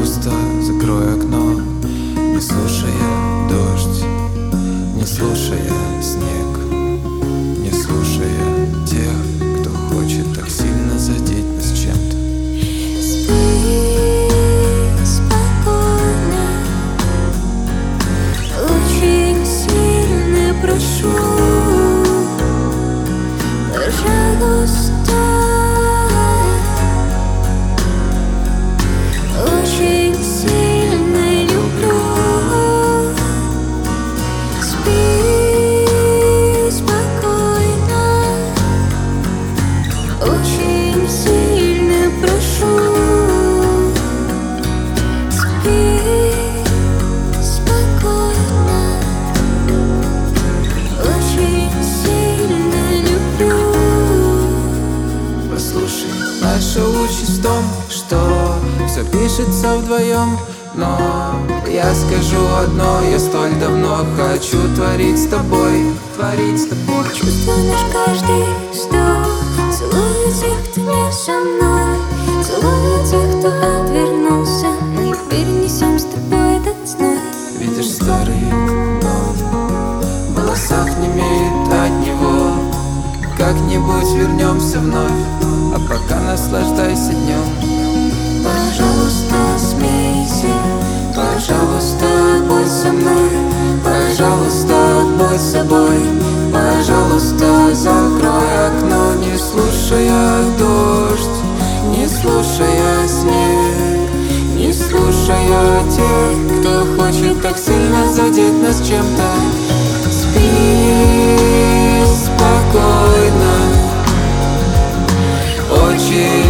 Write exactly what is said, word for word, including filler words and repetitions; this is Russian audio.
Пожалуйста, закрой окно, не слушая дождь, не слушая снег, не слушая тех, кто хочет так сильно задеть нас чем-то. Спи спокойно, очень сильно прошу, пожалуйста. Очень сильно люблю. Спи спокойно, очень сильно прошу. Спи спокойно, очень сильно люблю. Послушай, наша участь в том, что все пишется вдвоем. Но я скажу одно, я столь давно хочу творить с тобой, творить с тобой. Чувствую наш каждый вздох, целую тех, кто не со мной, целую тех, кто отвернулся. Мы перенесем с тобой этот зной. Видишь старый дом, в волосах немеет от него. Как-нибудь вернемся вновь, а пока наслаждайся днем. Пожалуйста, смейся, пожалуйста, будь со мной, пожалуйста, будь собой, пожалуйста, закрой окно, Не слушая дождь, не слушая снег, не слушая тех, кто хочет так сильно задеть нас чем-то. Спи спокойно, очень